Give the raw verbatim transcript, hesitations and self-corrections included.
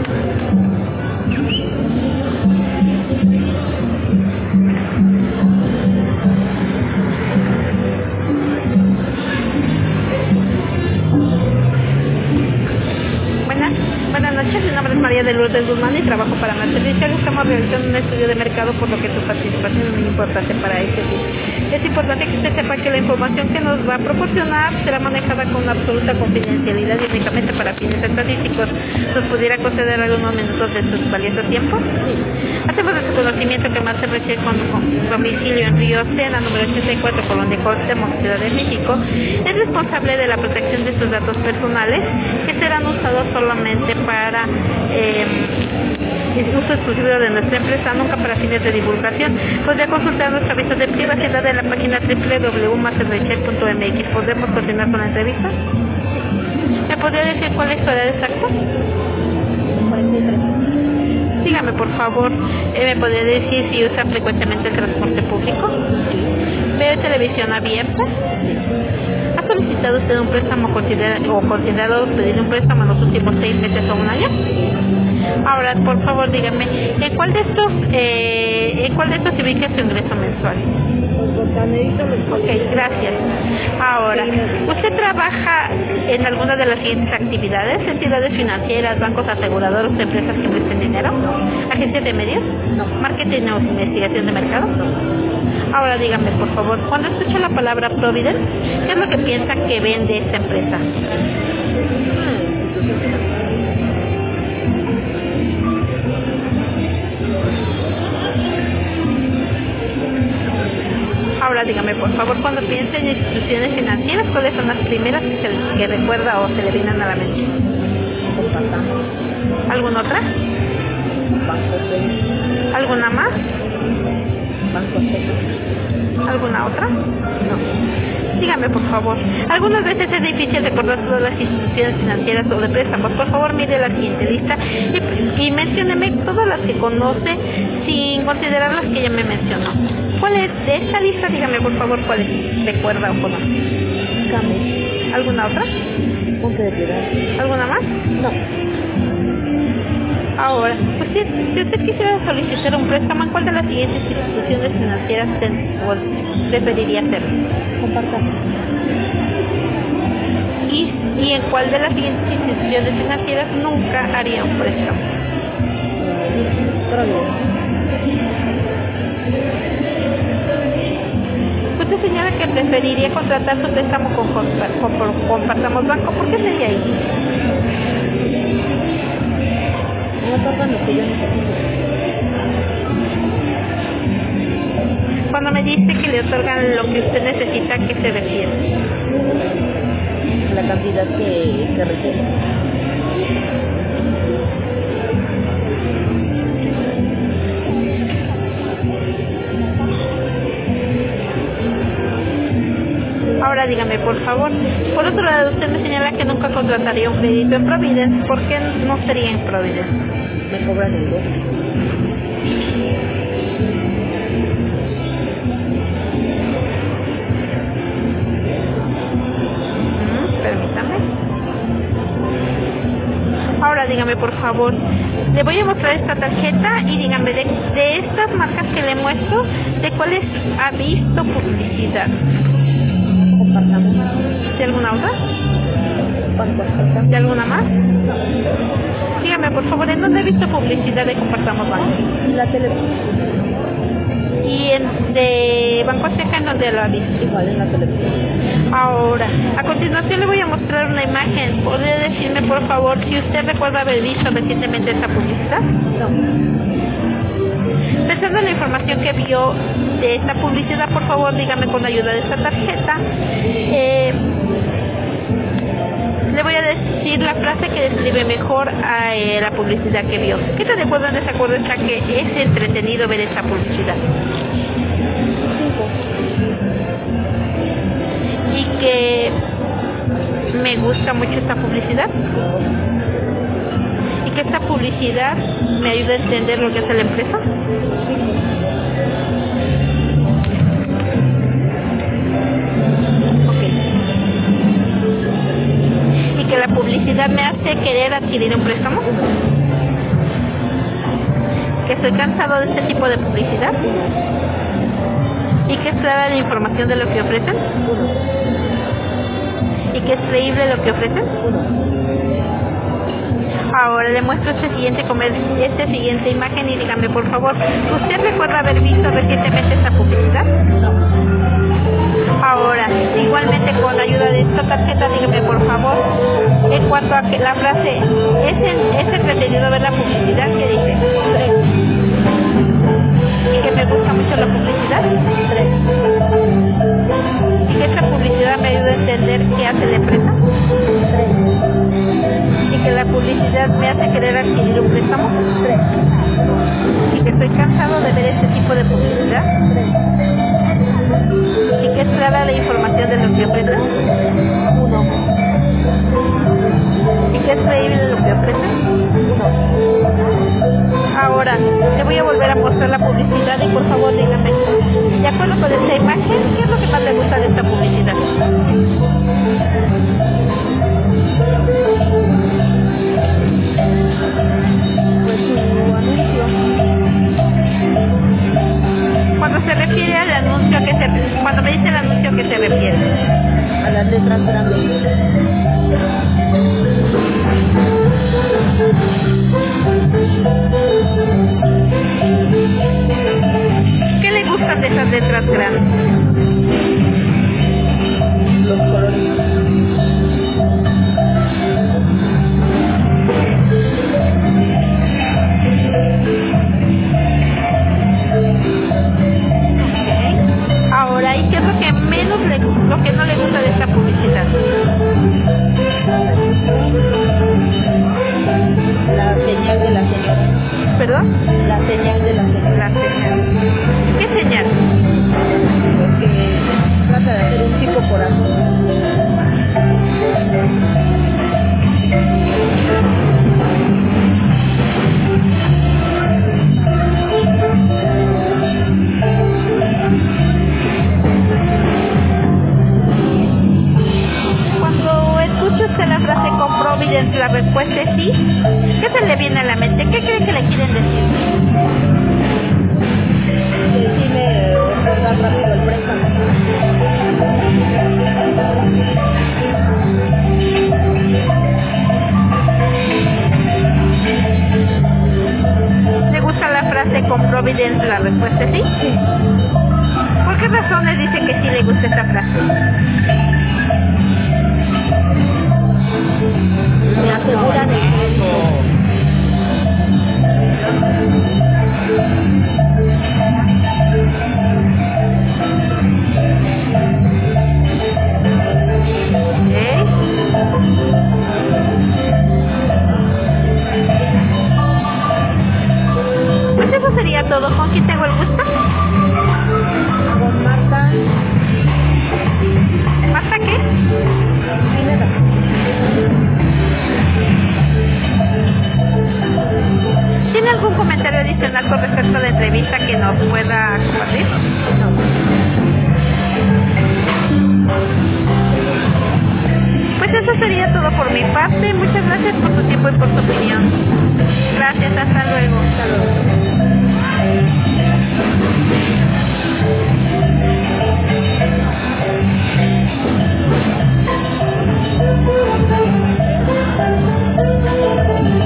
De Lourdes Guzmán y trabajo para Masterrichard. Estamos realizando un estudio de mercado, por lo que tu participación es muy importante para este fin. Es importante que usted sepa que la información que nos va a proporcionar será manejada con absoluta confidencialidad y únicamente para fines estadísticos. ¿Nos pudiera conceder algunos minutos de su valioso tiempo? Sí. Hacemos de su conocimiento que Masterrichard, con, con domicilio en Río Sena, número ochenta y cuatro, Colonia Cuauhtémoc, Ciudad de México, es responsable de la protección de sus datos personales, que serán usados solamente para Eh, uso exclusivo de nuestra empresa, nunca para fines de divulgación. Podría consultar nuestro aviso de privacidad en la página doble u doble u doble u punto masterrichard punto m x. ¿Podemos continuar con la entrevista? ¿Me podría decir cuál es su edad exacta? cuarenta y tres. Dígame, por favor, eh, ¿me podría decir si usa frecuentemente el transporte público? ¿Ve televisión abierta? ¿Ha solicitado usted un préstamo considera o considerado pedir un préstamo en los últimos seis meses o un año? Ahora, por favor, dígame, ¿en cuál de estos, eh, en cuál de estos se ubica su ingreso mensual? Ok, gracias. Ahora, ¿usted trabaja en alguna de las siguientes actividades? ¿Entidades financieras, bancos, aseguradoras, empresas que presten dinero? ¿Agencias de medios? No. ¿Marketing o investigación de mercado? No. Ahora dígame, por favor, cuando escucha la palabra Providence, ¿qué es lo que piensa que vende esta empresa? Ahora dígame, por favor, cuando piensa en instituciones financieras, ¿cuáles son las primeras que, se, que recuerda o se le vienen a la mente? ¿Alguna otra? ¿Alguna más? ¿Alguna otra? No. Dígame, por favor. Algunas veces es difícil recordar todas las instituciones financieras o de préstamos. Por favor, mire la siguiente lista y, y mencióneme todas las que conoce sin considerar las que ya me mencionó. ¿Cuál es de esta lista? Dígame, por favor, cuál es. ¿Recuerda o conoce? Cambio. ¿Alguna otra? Monte de Piedad. ¿Alguna más? No. Ahora, pues si, si usted quisiera solicitar un préstamo, ¿en cuál de las siguientes instituciones financieras preferiría hacerlo? Compartamos. ¿Y, ¿Y en cuál de las siguientes instituciones financieras nunca haría un préstamo? Usted señala que preferiría contratar su préstamo con, con, con Compartamos Banco. ¿Por qué sería ahí? No otorgan lo que yo necesito. Cuando me dice que le otorgan lo que usted necesita, ¿a qué se refiere? La cantidad que, que requiere. Ahora dígame, por favor, por otro lado, usted me señala que nunca contrataría un crédito en Providence. ¿Por qué no sería en Providence? Me cobran el dos. Mm, permítame. Ahora dígame, por favor, le voy a mostrar esta tarjeta y dígame, de, de estas marcas que le muestro, ¿de cuáles ha visto publicidad? ¿De alguna otra? ¿De alguna más? Dígame, por favor, ¿en dónde he visto publicidad de Compartamos Banco? En la televisión. ¿Y en, de Banco Azteca en dónde lo ha visto? Igual, en la televisión. Ahora, a continuación le voy a mostrar una imagen. ¿Podría decirme, por favor, si usted recuerda haber visto recientemente esta publicidad? No. Pensando en la información que vio de esta publicidad, por favor, dígame con ayuda de esta tarjeta. Eh, le voy a decir la frase que describe mejor a eh, la publicidad que vio. ¿Qué tan de acuerdo o en desacuerdo está que es entretenido ver esta publicidad? Y que me gusta mucho esta publicidad. Y que esta publicidad me ayuda a entender lo que hace la empresa. Ok. Y que la publicidad me hace querer adquirir un préstamo. que estoy cansado de este tipo de publicidad y que es clara la información de lo que ofrecen y que es creíble lo que ofrecen. Ahora le muestro este siguiente comer, este siguiente imagen y dígame por favor, ¿usted recuerda haber visto recientemente esta publicidad? Ahora, igualmente con ayuda de esta tarjeta, dígame por favor, en cuanto a que la frase, ¿es, en, es entretenido ver la publicidad? ¿Qué dice? Tres. ¿Y que me gusta mucho la publicidad? Tres. ¿Y que esta publicidad me ayuda a entender qué hace la empresa? Tres. ¿Y que la publicidad me hace querer adquirir un préstamo? Tres. ¿Y que estoy cansado de ver este tipo de publicidad? Tres. ¿Y que es clara la información de lo que ofrecen? Uno. ¿Y que es creíble lo que ofrecen? Uno. Ahora, te voy a volver a mostrar la publicidad y por favor dígame, de acuerdo con esta imagen, ¿qué es lo que más le gusta de esta publicidad? Pues su anuncio. Cuando se refiere al anuncio que se, cuando me dice el anuncio, ¿qué se refiere? A las letras grandes. ¿Qué le gustan de esas letras grandes? Los colores. Ahora, ¿y qué es lo que menos le, lo que no le gusta de esta publicidad? La señal de la señora. ¿Perdón? La señal de la señora. La señal. ¿Qué señal? Porque trata de hacer un tipo por azul. Cuando escucha usted la frase con Providence, la respuesta es sí, ¿qué se le viene a la mente? ¿Qué cree que le quieren decir? Que sí me otorga rápido el préstamo. ¿Le gusta la frase con Providence, la respuesta es sí? Sí. ¿Por qué razones dice que sí le gusta esta frase? Me aseguran el crédito. ¿Eh? Pues eso sería todo. ¿Con quién tengo el gusto? Con Marta. ¿Marta qué? Pineda. ¿Tiene algún comentario adicional con respecto a la entrevista que nos pueda compartir? No. Pues eso sería todo por mi parte. Muchas gracias por su tiempo y por su opinión. Gracias, hasta luego. Hasta luego.